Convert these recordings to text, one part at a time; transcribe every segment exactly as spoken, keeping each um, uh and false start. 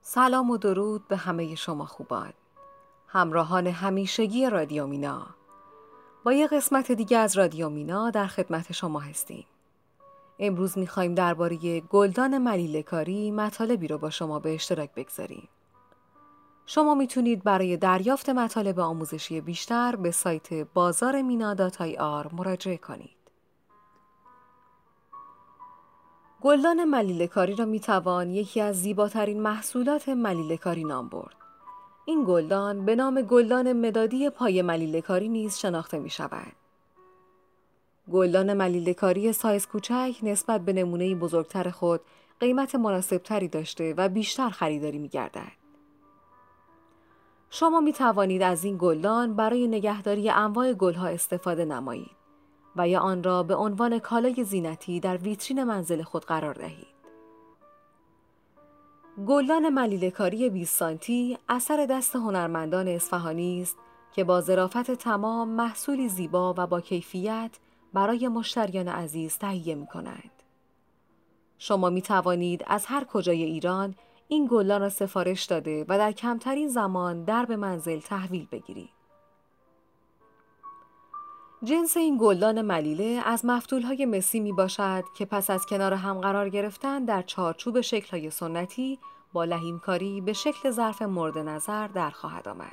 سلام و درود به همه شما خوبان، همراهان همیشگی رادیو مینا. با یه قسمت دیگه از رادیو مینا در خدمت شما هستیم. امروز میخوایم درباره گلدان ملیله کاری مطالبی رو با شما به اشتراک بگذاریم. شما میتونید برای دریافت مطالب آموزشی بیشتر به سایت بازار مینا دات آی آر مراجعه کنید. گلدان ملیله کاری را میتوان یکی از زیباترین محصولات ملیله کاری نام برد. این گلدان به نام گلدان مدادی پای ملیله کاری نیز شناخته می شود. گلدان ملیله کاری سایز کوچک نسبت به نمونه بزرگتر خود قیمت مناسبتری داشته و بیشتر خریداری می گردد. شما می توانید از این گلدان برای نگهداری انواع گلها استفاده نمایید و یا آن را به عنوان کالای زینتی در ویترین منزل خود قرار دهید. گلدان ملیله کاری بیست سانتی اثر دست هنرمندان اصفهانی است که با ظرافت تمام محصولی زیبا و با کیفیت برای مشتریان عزیز تهیه می کنند. شما می توانید از هر کجای ایران این گلدان را سفارش داده و در کمترین زمان درب منزل تحویل بگیرید. جنس این گلدان ملیله از مفتولهای مسی می باشد که پس از کنار هم قرار گرفتن در چارچوب شکل‌های سنتی با لحیمکاری به شکل ظرف مورد نظر در خواهد آمد.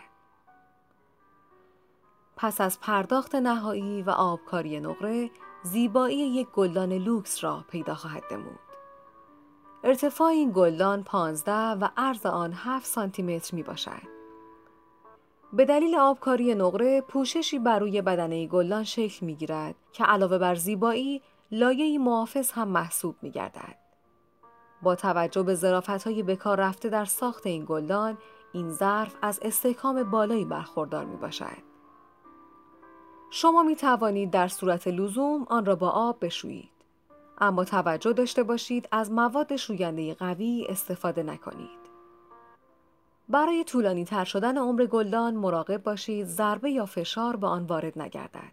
پس از پرداخت نهایی و آبکاری نقره، زیبایی یک گلدان لوکس را پیدا خواهد نمود. ارتفاع این گلدان پانزده و عرض آن هفت سانتی متر می باشد. به دلیل آبکاری نقره پوششی بر روی بدنه گلدان شکل می گیرد که علاوه بر زیبایی لایه‌ای محافظ هم محسوب می گردد. با توجه به ظرافت‌های بکار رفته در ساخت این گلدان، این ظرف از استحکام بالایی برخوردار می باشد. شما می توانید در صورت لزوم آن را با آب بشویید، اما توجه داشته باشید از مواد شوینده قوی استفاده نکنید. برای طولانی تر شدن عمر گلدان مراقب باشید ضربه یا فشار به آن وارد نگردد.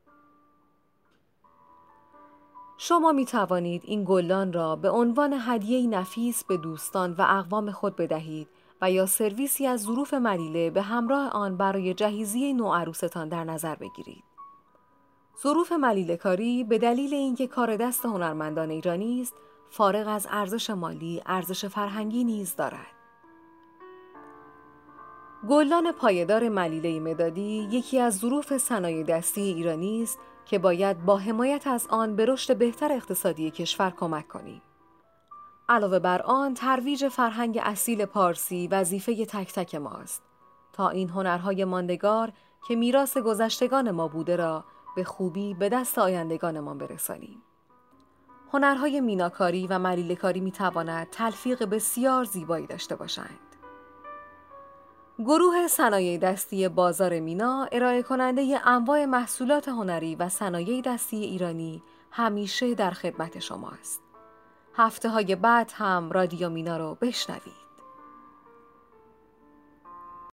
شما می توانید این گلدان را به عنوان هدیه‌ای نفیس به دوستان و اقوام خود بدهید و یا سرویسی از ظروف ملیله به همراه آن برای جهیزیه نوعروستان در نظر بگیرید. ظروف ملیله کاری به دلیل اینکه کار دست هنرمندان ایرانی است، فارغ از ارزش مالی، ارزش فرهنگی نیز دارد. گلدان پایدار ملیله مدادی یکی از ظروف صنایع دستی ایرانی است که باید با حمایت از آن به رشد بهتر اقتصادی کشور کمک کنیم. علاوه بر آن، ترویج فرهنگ اصیل پارسی وظیفه تک تک ماست تا این هنرهای ماندگار که میراث گذشتگان ما بوده را به خوبی به دست آیندگانمان برسانیم. هنرهای میناکاری و ملیله کاری میتواند تلفیق بسیار زیبایی داشته باشند. گروه صنایع دستی بازار مینا ارائه کننده انواع محصولات هنری و صنایع دستی ایرانی همیشه در خدمت شماست. هفته های بعد هم رادیو مینا رو بشنوید.